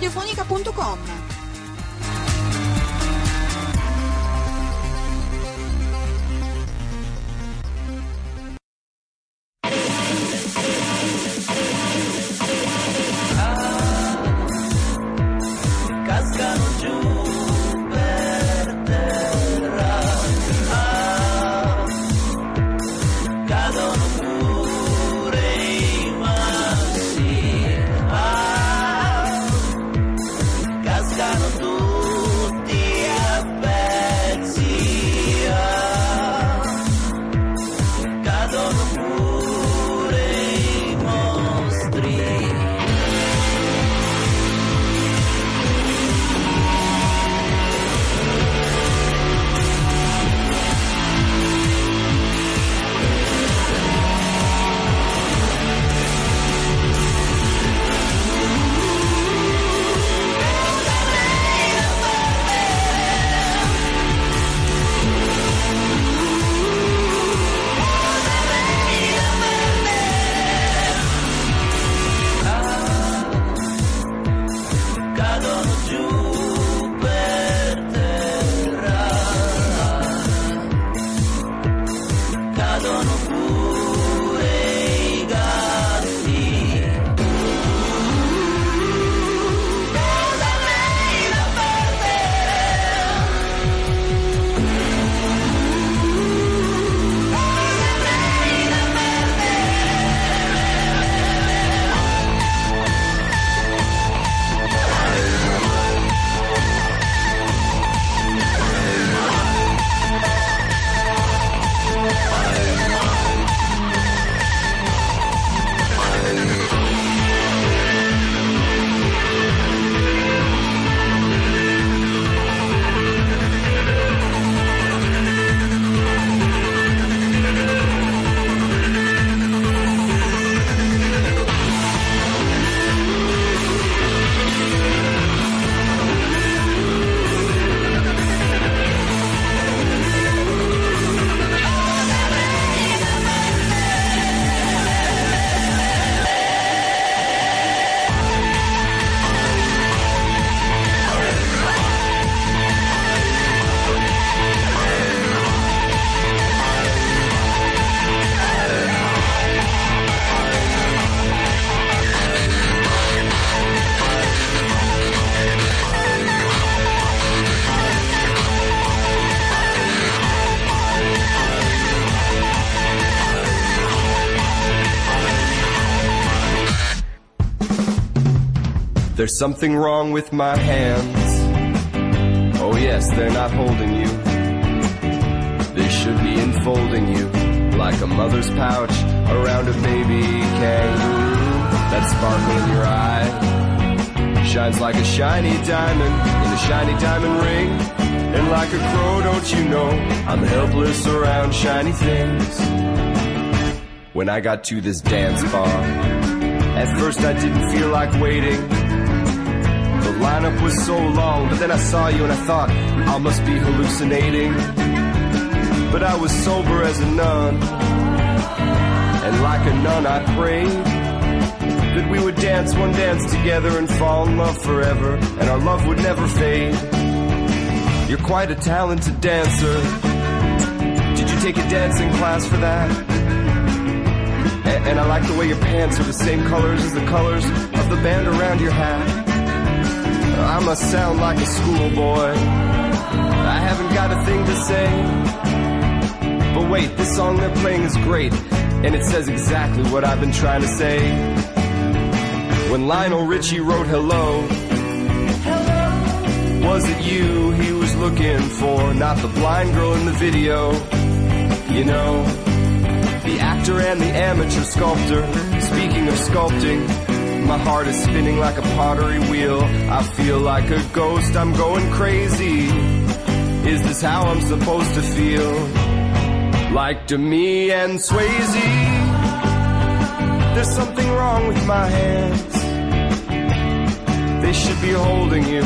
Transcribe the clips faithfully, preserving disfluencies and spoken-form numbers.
radiofonica punto com. There's something wrong with my hands. Oh yes, they're not holding you. They should be enfolding you like a mother's pouch around a baby kangaroo. That sparkle in your eye shines like a shiny diamond in a shiny diamond ring. And like a crow, don't you know, I'm helpless around shiny things. When I got to this dance bar, at first I didn't feel like waiting. The lineup was so long, but then I saw you and I thought, I must be hallucinating. But I was sober as a nun, and like a nun I prayed that we would dance one dance together and fall in love forever, and our love would never fade. You're quite a talented dancer. Did you take a dancing class for that? And, and I like the way your pants are the same colors as the colors of the band around your hat. I must sound like a schoolboy. I haven't got a thing to say. But wait, this song they're playing is great, and it says exactly what I've been trying to say. When Lionel Richie wrote Hello, Hello, was it you he was looking for? Not the blind girl in the video, you know, the actor and the amateur sculptor. Speaking of sculpting, my heart is spinning like a pottery wheel. I feel like a ghost, I'm going crazy. Is this how I'm supposed to feel? Like Demi and Swayze. There's something wrong with my hands. They should be holding you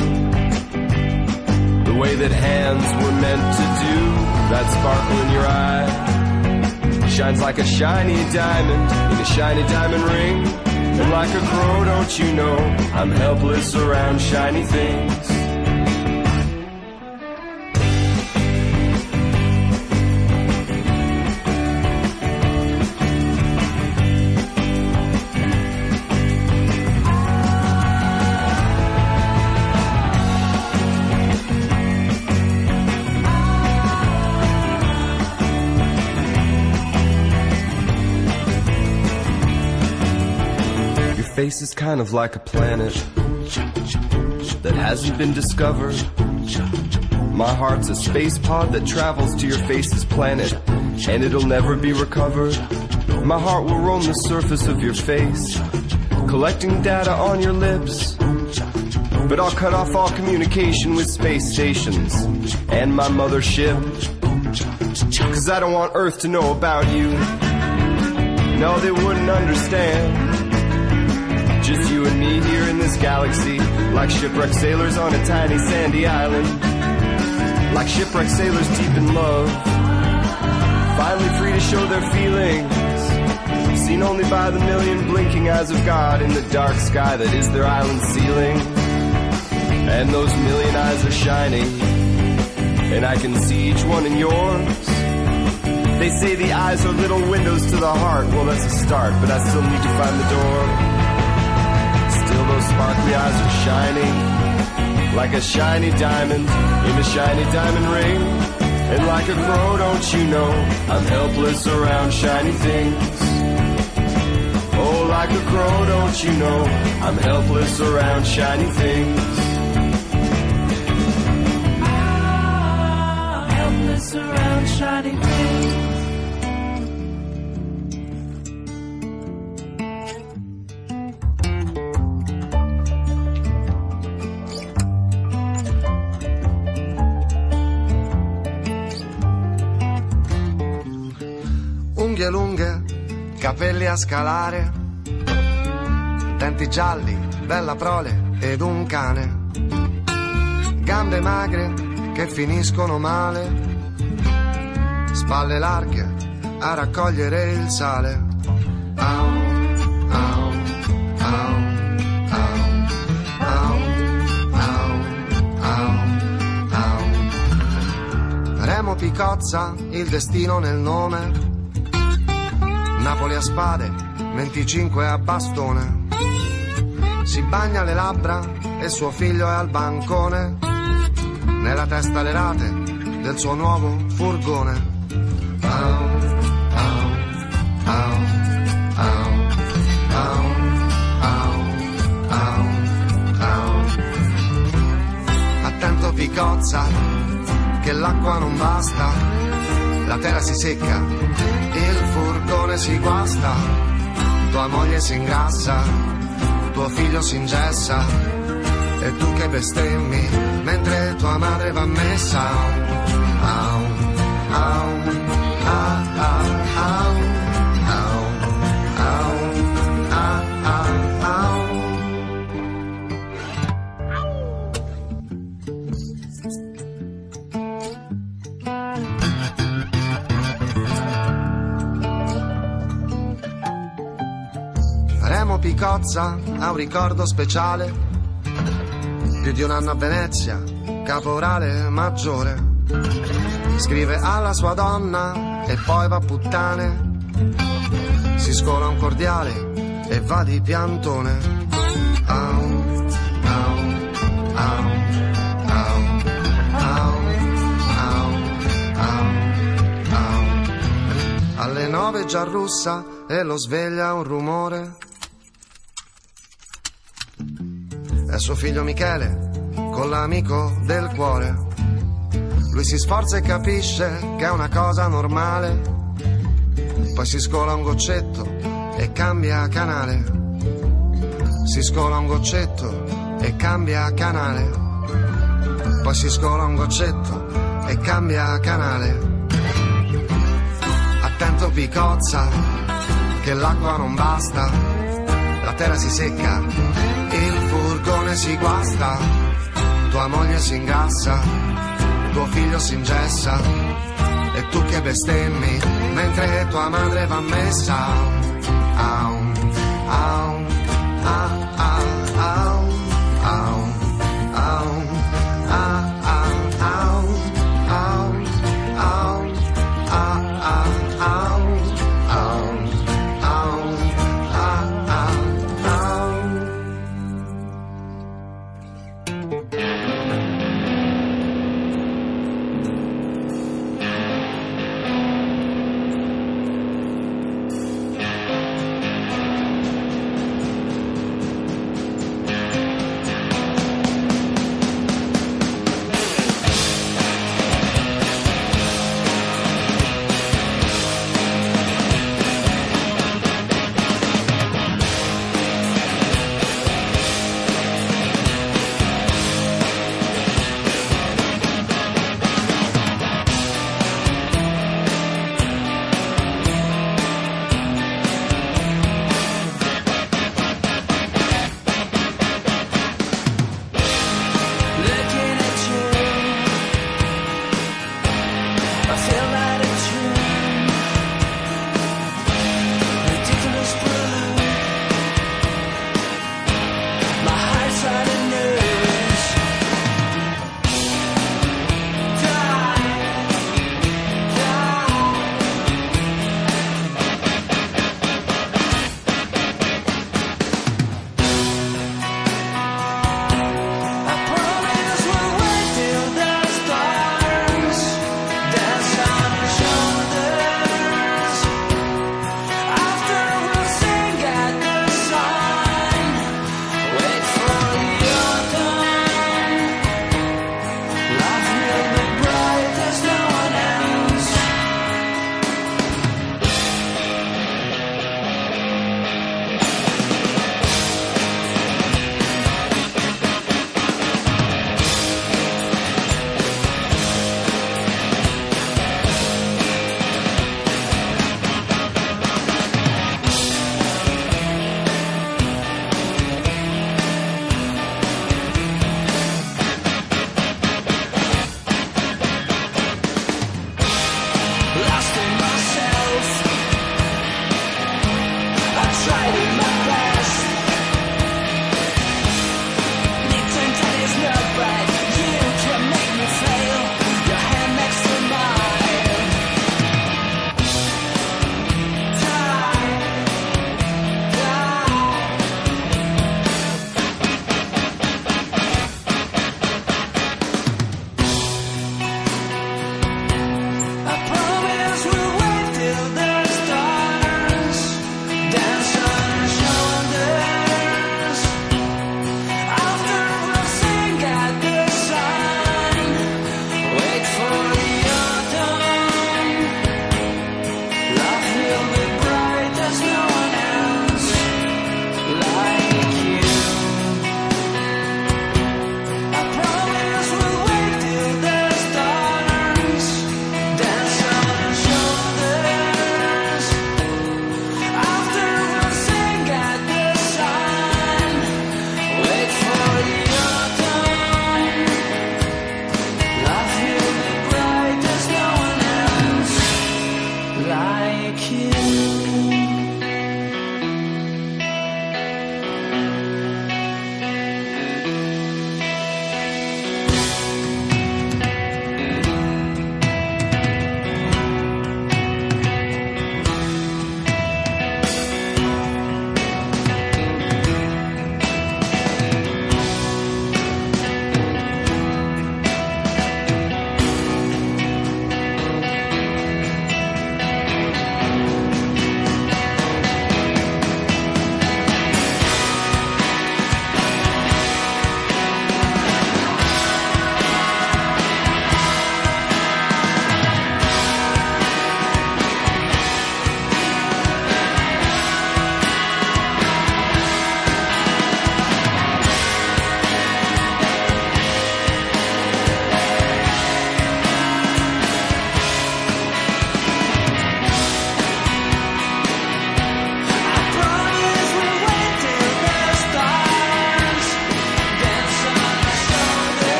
the way that hands were meant to do. That sparkle in your eye shines like a shiny diamond in a shiny diamond ring. And like a crow, don't you know, I'm helpless around shiny things. Face is kind of like a planet that hasn't been discovered. My heart's a space pod that travels to your face's planet, and it'll never be recovered. My heart will roam the surface of your face, collecting data on your lips. But I'll cut off all communication with space stations and my mothership, 'cause I don't want Earth to know about you. No, they wouldn't understand. Just you and me here in this galaxy, like shipwrecked sailors on a tiny sandy island. Like shipwrecked sailors deep in love, finally free to show their feelings, seen only by the million blinking eyes of God in the dark sky that is their island ceiling. And those million eyes are shining, and I can see each one in yours. They say the eyes are little windows to the heart. Well, that's a start, but I still need to find the door. Still those sparkly eyes are shining, like a shiny diamond in a shiny diamond ring. And like a crow, don't you know, I'm helpless around shiny things. Oh, like a crow, don't you know, I'm helpless around shiny things. I'm helpless around shiny things. Unghie lunghe, capelli a scalare, denti gialli, bella prole ed un cane, gambe magre che finiscono male, spalle larghe a raccogliere il sale. Au, au, au, au, au, au, au, au. Remo Picozza, il destino nel nome, Napoli a spade, venticinque a bastone. Si bagna le labbra e suo figlio è al bancone, nella testa le rate del suo nuovo furgone. Au, au, au, au, au, au, au, au. Attento Picozza, che l'acqua non basta, la terra si secca, il furgone si guasta, tua moglie si ingrassa, tuo figlio si ingessa, e tu che bestemmi mentre tua madre va a messa. Au, au, au, au, au, au, au, au, au, au. Remo Picozza ha un ricordo speciale, più di un anno a Venezia, caporale maggiore. Scrive alla sua donna e poi va a puttane, si scola un cordiale e va di piantone. Au, au, au, au, au, au, au, au. Alle nove già russa e lo sveglia un rumore. È suo figlio Michele con l'amico del cuore. Lui si sforza e capisce che è una cosa normale, poi si scola un goccetto e cambia canale. Si scola un goccetto e cambia canale. Poi si scola un goccetto e cambia canale. Attento Picozza, che l'acqua non basta, la terra si secca, il furgone si guasta, tua moglie si ingassa, tuo figlio si ingessa, e tu che bestemmi mentre tua madre va a messa. Au, au,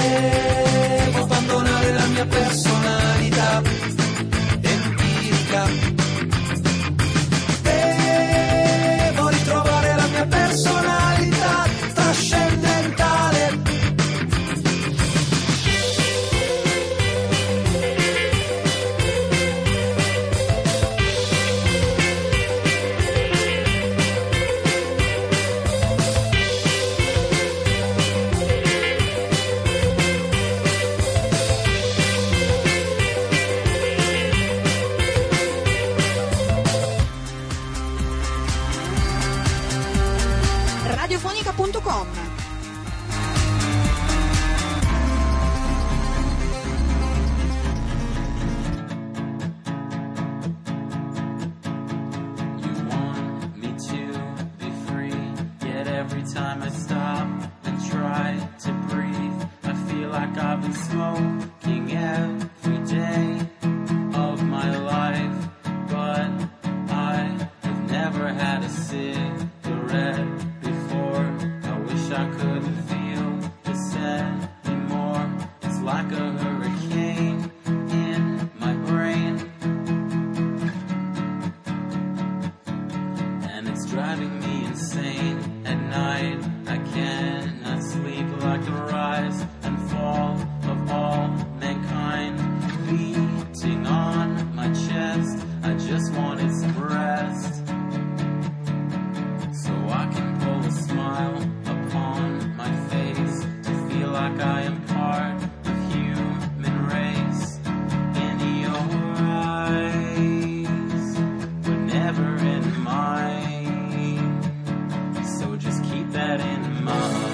Devo abbandonare la mia personalità empirica. Devo ritrovare la mia personalità trascendentale. radiofonica punto com. Every time I stop and try to breathe, I feel like I've been smoking every day of my life, but I have never had a cigarette before. I wish I couldn't feel this anymore. It's like a hurricane in my brain, and it's driving me insane. At night I cannot sleep, like the rise and fall of all mankind beating on my chest. I just want its rest, so I can pull a smile upon my face, to feel like I am part of human race. In your eyes, but never in mine, so just keep that in mind.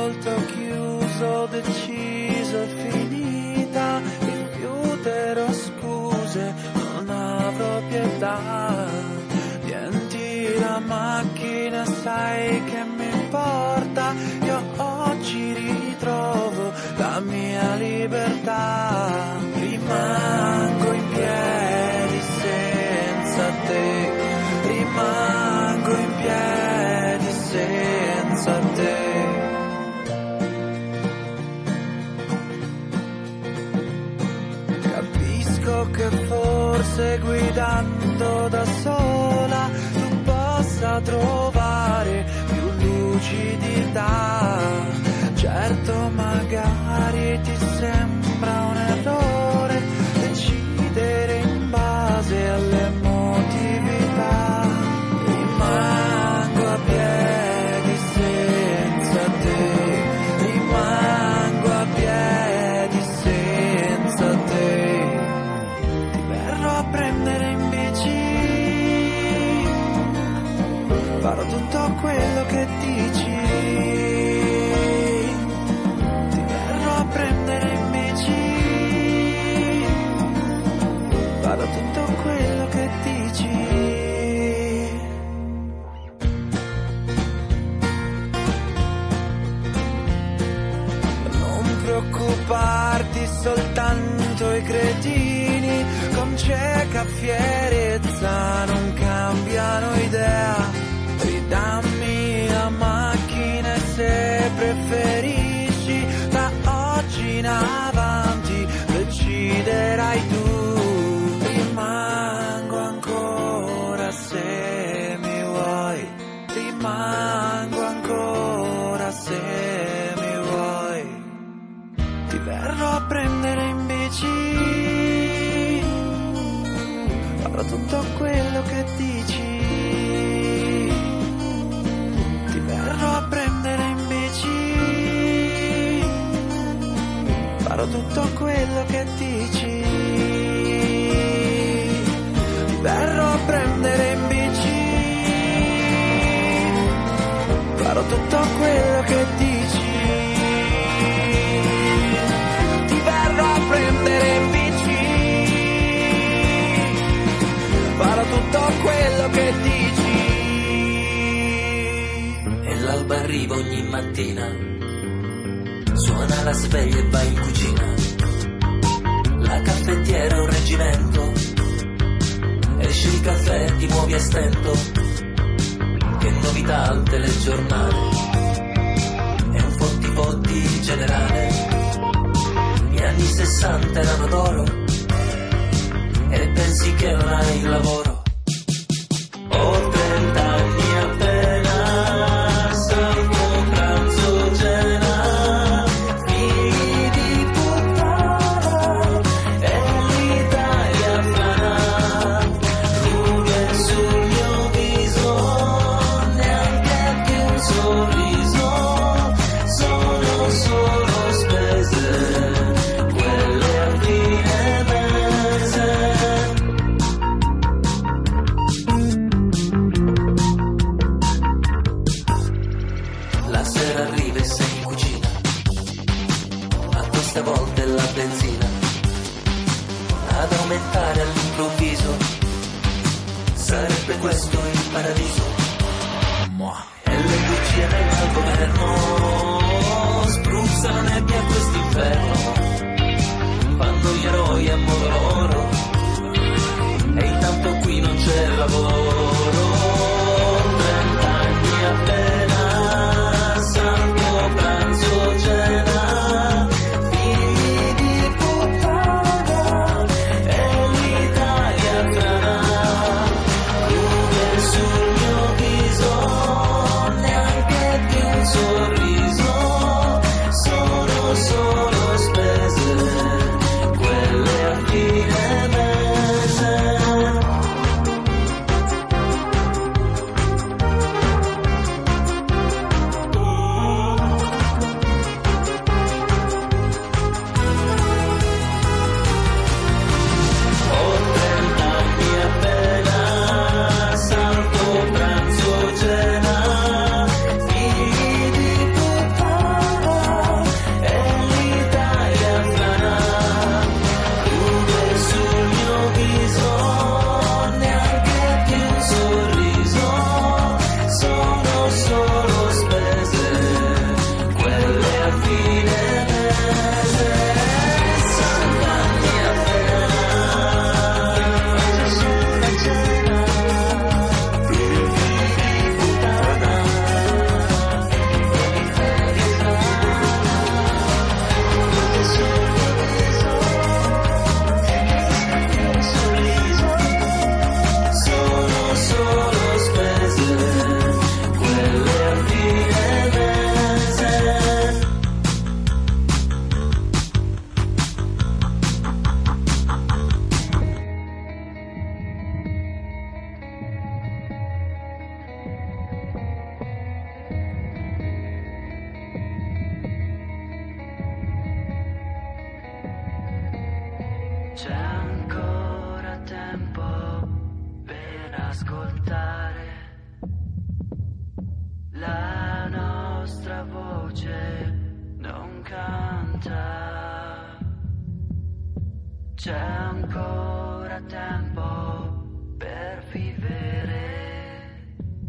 volto chiuso, deciso, finita, rifiuterò scuse, non avrò pietà. Tienti la macchina, sai che mi importa, io oggi ritrovo la mia libertà. Rimango in piedi senza te, rimango in piedi senza te. Capisco che forse guidando da sola tu possa trovare più lucidità. Certo magari ti sembra un errore decidere in base all'emotività. Rimango a piedi senza te, rimango a piedi senza te. Ti verrò a prendere in bici, farò tutto quello che dici. Ti verrò a prendere in bici, farò tutto quello che dici. Non preoccuparti, soltanto i cretini con cieca fierezza non cambiano idea. Ridammi la macchina e se preferisci da oggi in avanti deciderai tu. Rimango ancora se mi vuoi, rimango ancora se mi vuoi. Ti verrò a prendere in bici, farò tutto quello che dici. Ti verrò a prendere in bici, farò tutto quello che dici. Ti verrò a prendere in bici, farò tutto quello che dici. Ti verrò a prendere in bici, farò tutto quello che dici. E l'alba arriva ogni mattina, suona la sveglia e va in cucina. La caffettiera è un reggimento, esce il caffè, ti muovi a stento. Che novità al telegiornale, è un fotti fotti generale. Gli anni sessanta erano d'oro e pensi che non hai il lavoro. Ho trent'anni appena, salvo pranzo cena, figli di puttana e l'Italia frana, rughe sul mio viso, neanche più un sorriso, sono solo spese, quelle a fine mese. La sera arriva e sei in cucina, ma questa volta è la benzina ad aumentare all'improvviso. Sarebbe questo il paradiso. E le bugie del governo spruzzano nebbia a quest'inferno. Fanno gli eroi a modo loro e intanto qui non c'è lavoro. Trent'anni appena, santo pranzo cena, figli di puttana e l'Italia frana, rughe sul mio viso, neanche più un sorriso, sono solo spese, quelle a fine mese. ascoltare la nostra voce non canta. C'è ancora tempo per vivere.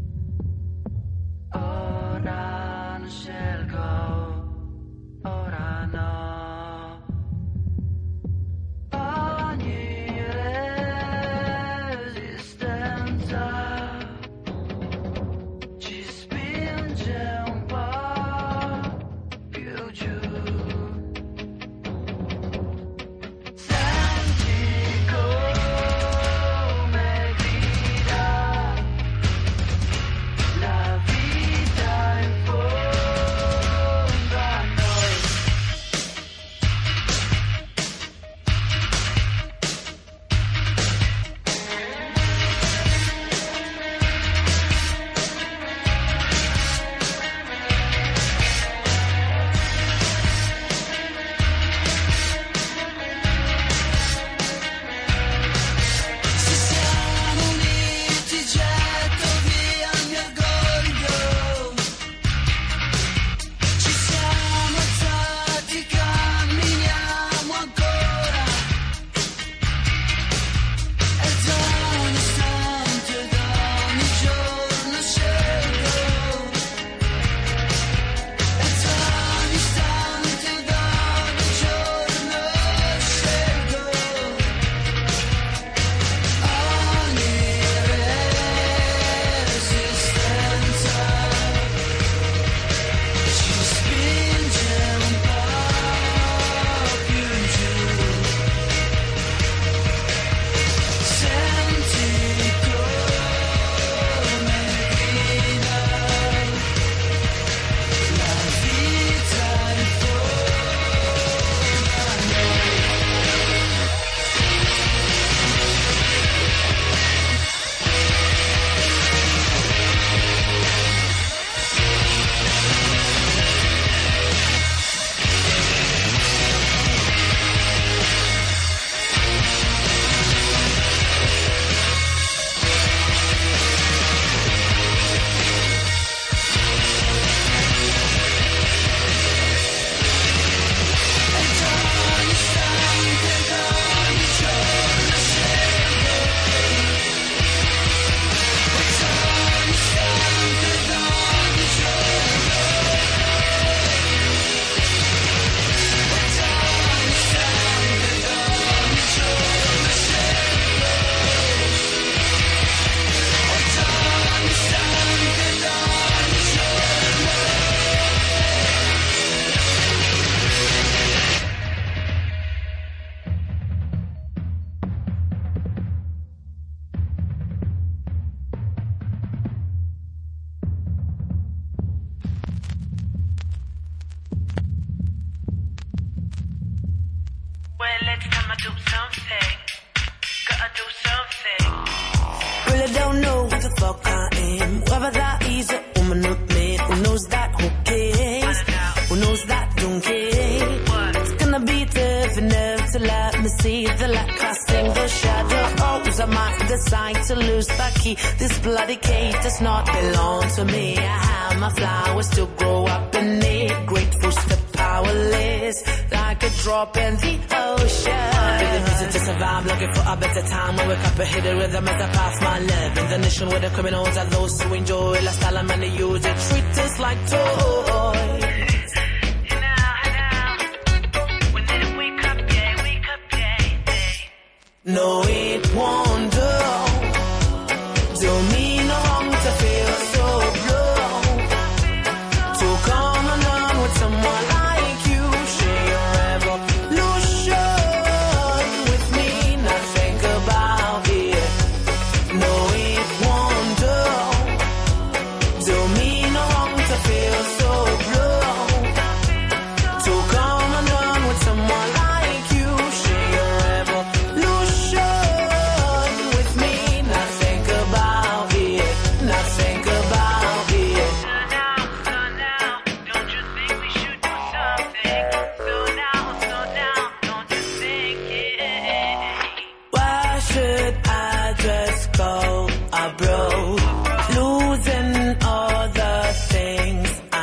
Ora non scelgo, ora no. Ogni resistenza ci spinge un po' più giù. Really don't know what the fuck I am. Whether that is a woman or man. Who knows that? Who cares? Who knows that? Don't care. It's gonna be tough enough to let me see the light casting the shadows. I might decide to lose the key. This bloody cage does not belong to me. I have my flowers to grow up in it. Grateful, still powerless, like a drop in the ocean. Really busy to survive, looking for a better time. When we wake up and hit the rhythm as I pass my love. In the nation where the criminals are those who enjoy la style and they use it. Treat us like toys. No, it won't do. Do me no wrong to feel so blue. To come along with someone like you, share your revolution with me, not think about it. No, it won't do. Do me no wrong to feel so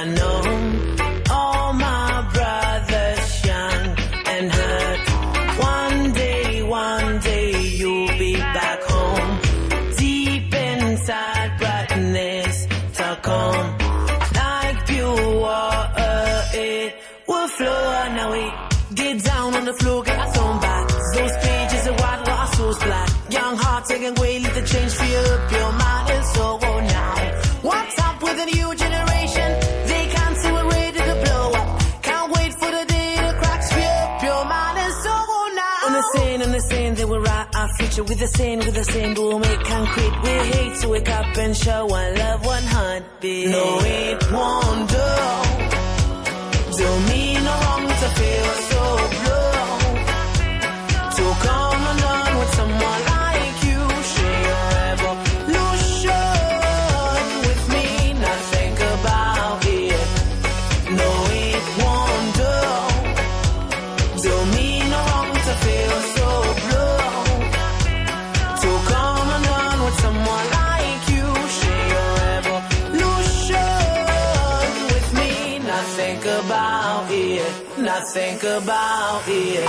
know all my brothers young and hurt. One day, one day you'll be back home. Deep inside brightness to come. Like pure water it will flow. Now we get down on the floor, get our thrown back. Those pages are white, what our souls black. Young heart taking away, let the change for you up your mind and soul now. What's up with the new generation? They can't see we're ready to blow up. Can't wait for the day the cracks free up your mind and soul now. On the scene, on the scene, they will write our future with the same, with the same. We'll make concrete. We hate to wake up and show one love, one heartbeat. No, it won't do. Don't mean no wrong to feel so blue. To come undone with someone like you, share your evolution with me, not think about it. No, it won't do. Don't mean no wrong to feel so blue. To come undone with someone like you, share your evolution with me, not think about it, not think about it.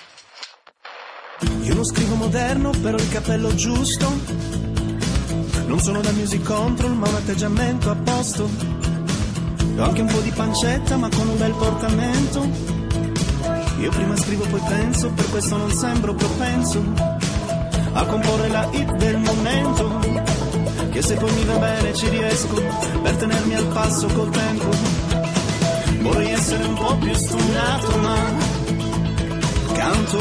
Io non scrivo moderno, però il cappello giusto Non sono da music control ma un atteggiamento a posto. Ho anche un po' di pancetta ma con un bel portamento. Io prima scrivo poi penso, per questo non sembro propenso a comporre la hit del momento, che se poi mi va bene ci riesco per tenermi al passo col tempo. Vorrei essere un po' più stonato ma canto.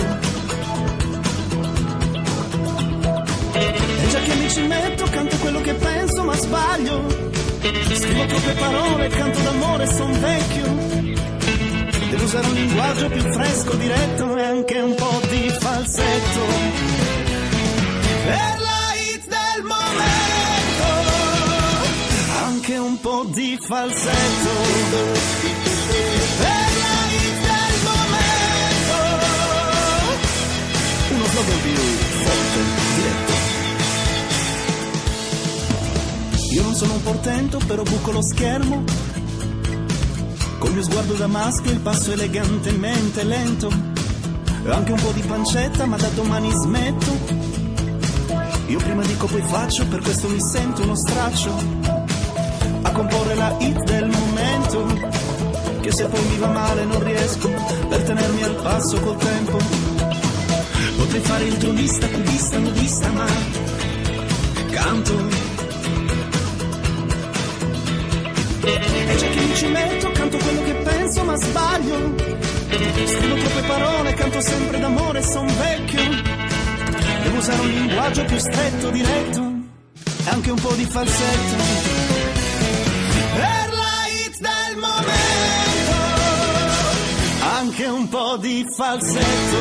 E già che mi ci metto canto quello che penso ma sbaglio. Scrivo troppe parole, canto d'amore, son vecchio. Devo usare un linguaggio più fresco, diretto e anche un po' di falsetto. Per la hit del momento, anche un po' di falsetto. Per la hit del momento, uno slogan più forte, diretto. Io non sono un portento, però buco lo schermo. Col mio sguardo da maschio il passo elegantemente lento. Ho anche un po' di pancetta ma da domani smetto. Io prima dico poi faccio, per questo mi sento uno straccio a comporre la hit del momento, che se poi mi va male non riesco per tenermi al passo col tempo. Potrei fare il tronista, cubista, nudista ma canto. E già che mi ci metto, canto quello che penso ma sbaglio. Scrivo troppe parole, canto sempre d'amore, son vecchio. Devo usare un linguaggio più stretto, diretto e anche un po' di falsetto. Per la hit del momento, anche un po' di falsetto.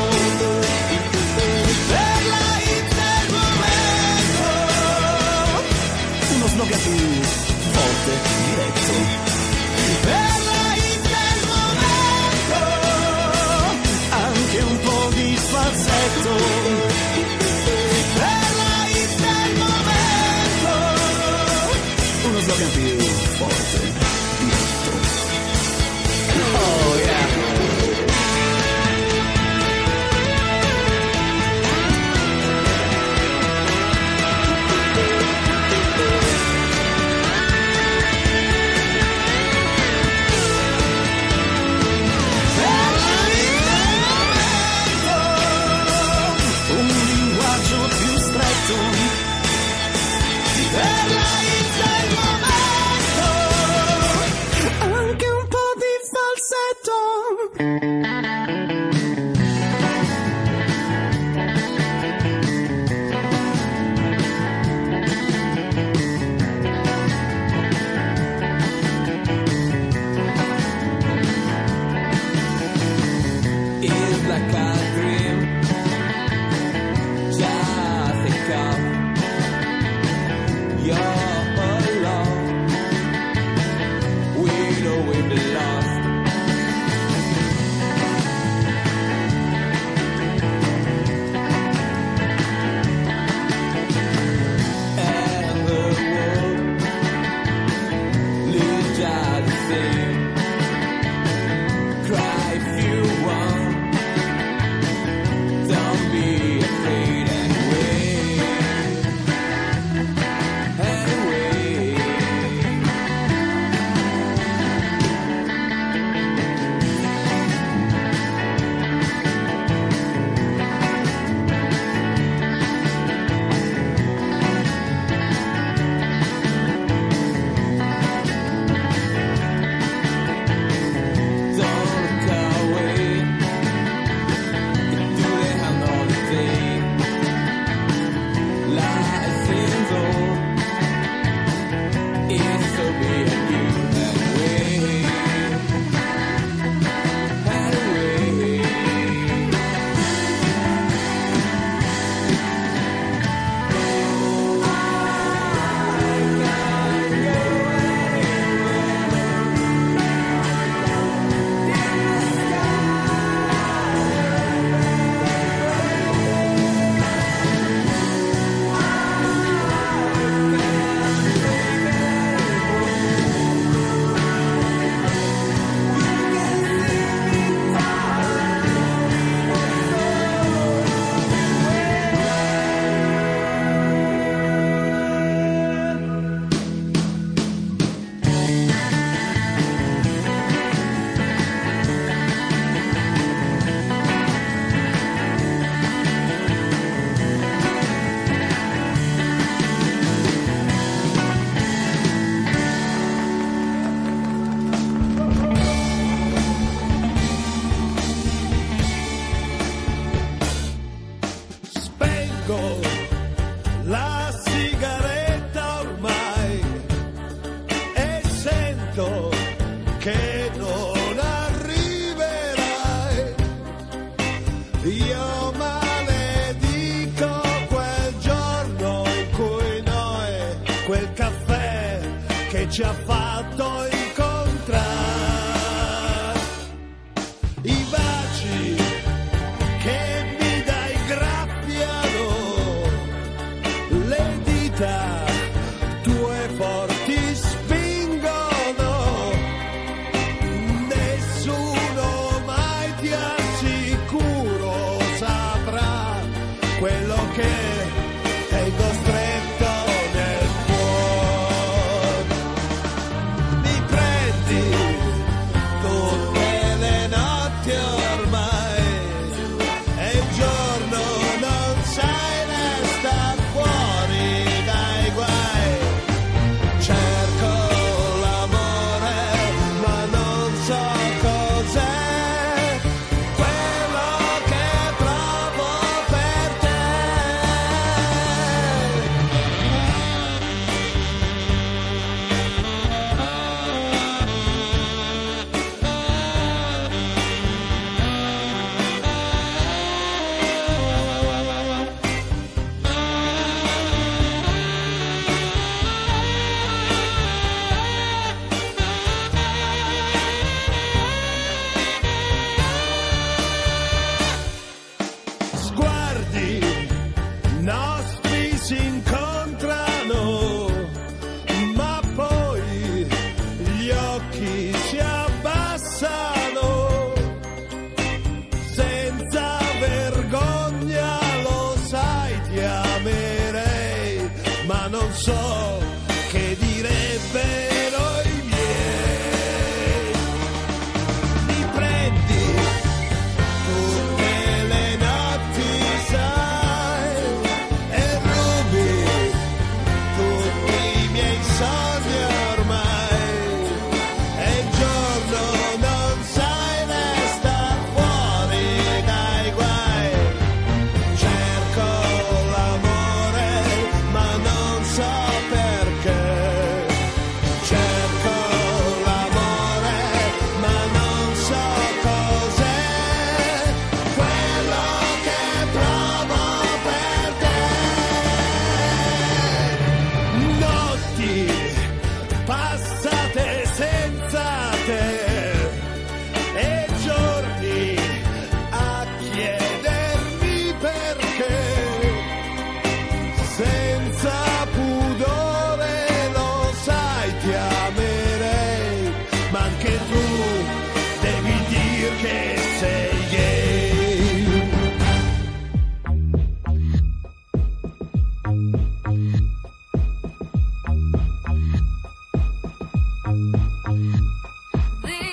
Per la hit del momento, uno slogan più forte, diretto. Per la hit del momento, anche un po' di falsetto. Per la hit del momento, uno slogan più forte, diretto. Oh yeah. Per la hit del momento, anche un po' di falsetto. It's like a dream, just think of you're alone. We know we've been lost. And the world leaves just the same. Cry if you want. Don't be afraid and wait. detto che non arriverai. Io maledico quel giorno in cui noi, quel caffè che ci ha fatto incontrare, i baci che mi dai graffiano, le dita tue forti spingono, nessuno mai ti assicuro saprà quello che tengo stretto nel cuore. Mi prendi tutte le notti ormai e il giorno non sai, resta fuori dai guai. Cerco l'amore ma non so cos'è quello che provo per te. Sguardi nostri si incontrano, ma poi gli occhi si abbassano. Senza vergogna lo sai ti amerei, ma non so che direbbero i miei. Mi prendi tutte le notti, sai, e rubi tutti i miei sogni ormai, e il giorno non sai, resta fuori dai guai. Cerco l'amore ma non so perché. Cerco l'amore ma non so cos'è quello che provo per te. Notti passate senza te e giorni a chiedermi perché. Senza pudore lo sai ti amerei, ma anche tu devi dir che sei gay. The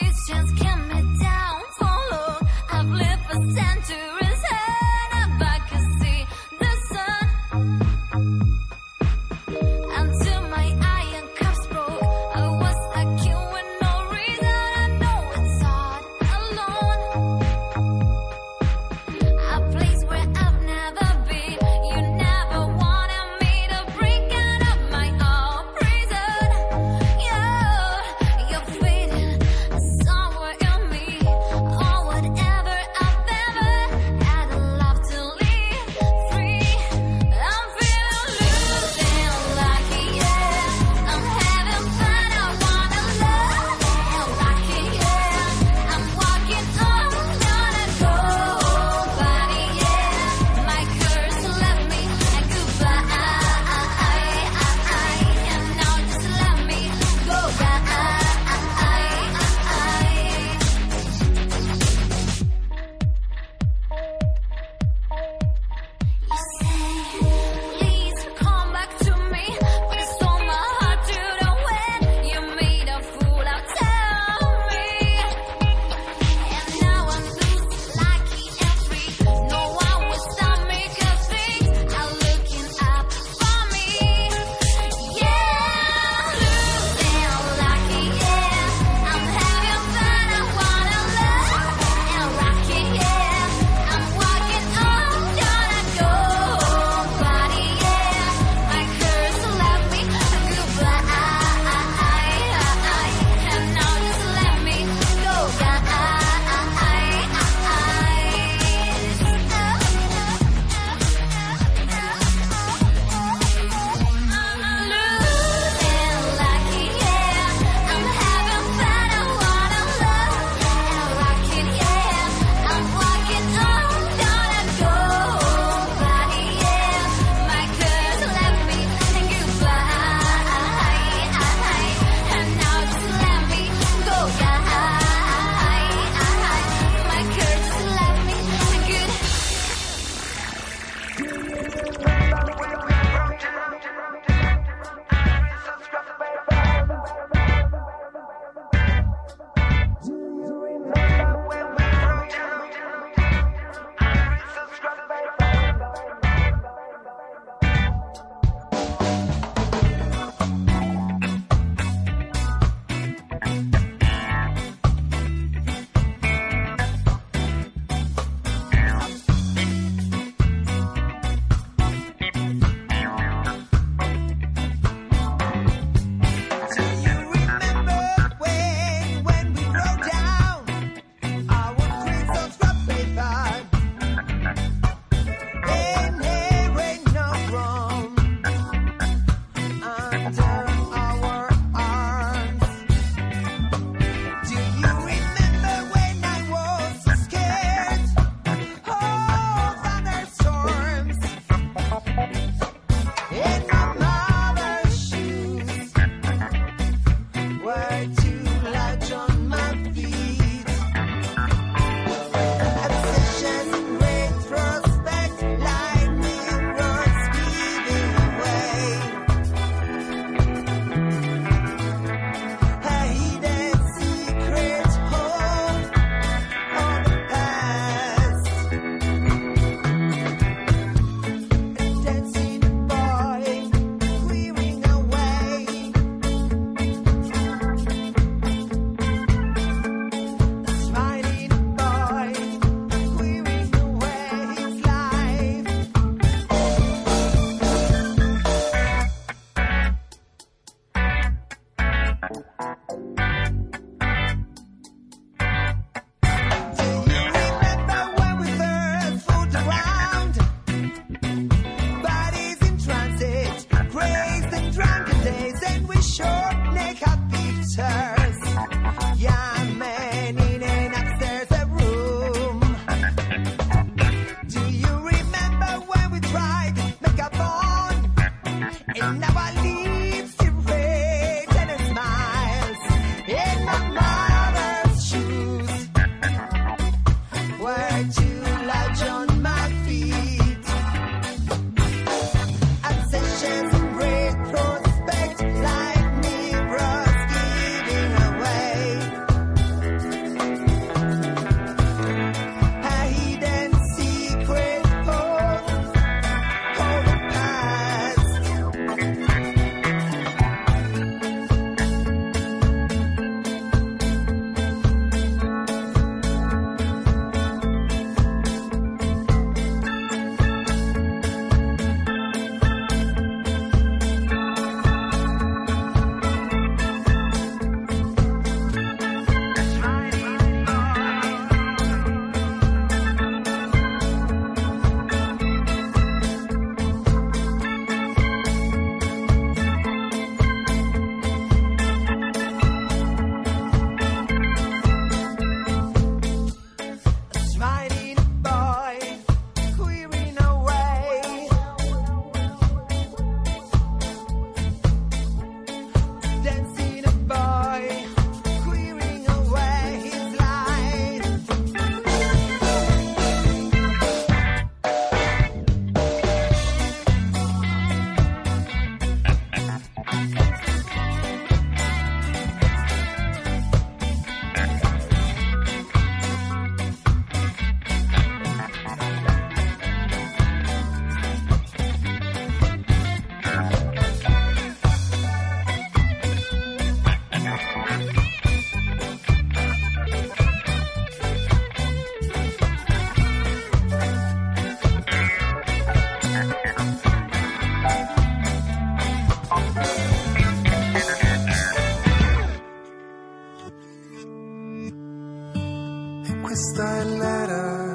Questa è l'era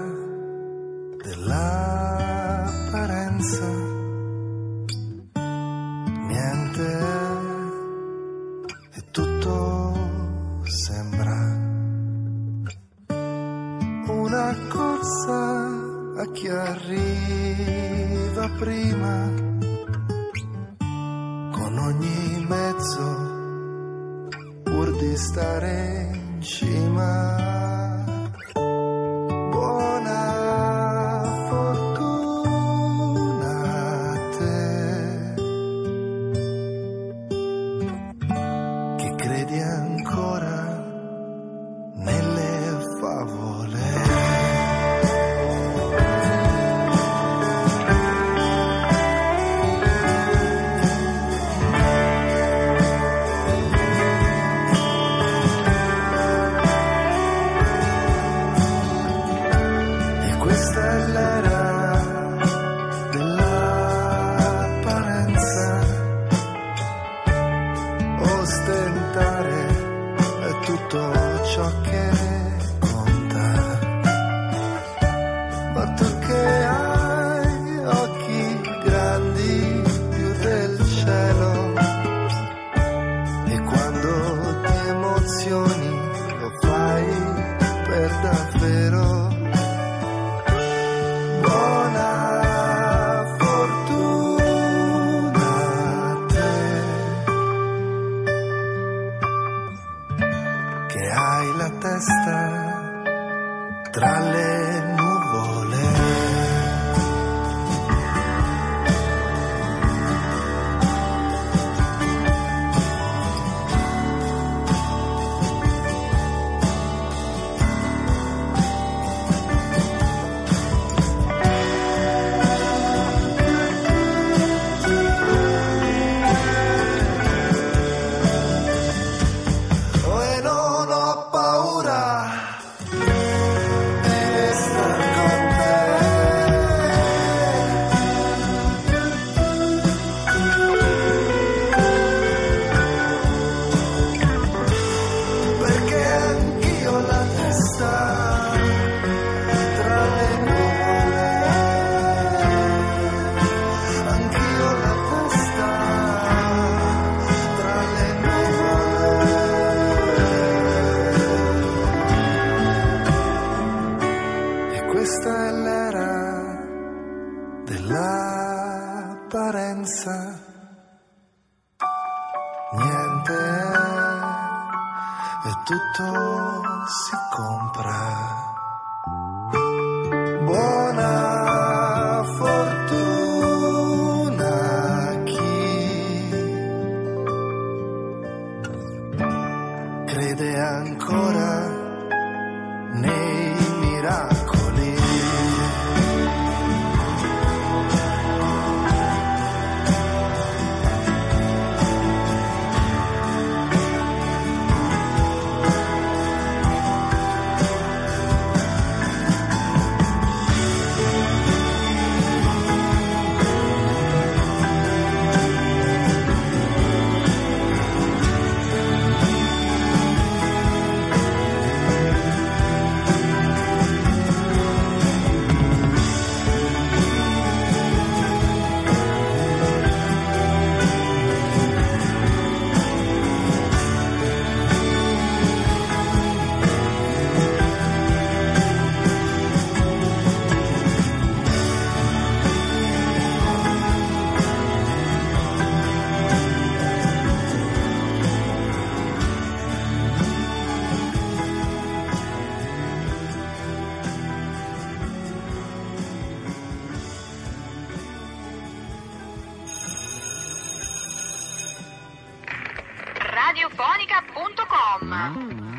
dell'apparenza, niente è, e tutto sembra una corsa a chi arriva prima, con ogni mezzo pur di stare in cima. radiofonica punto com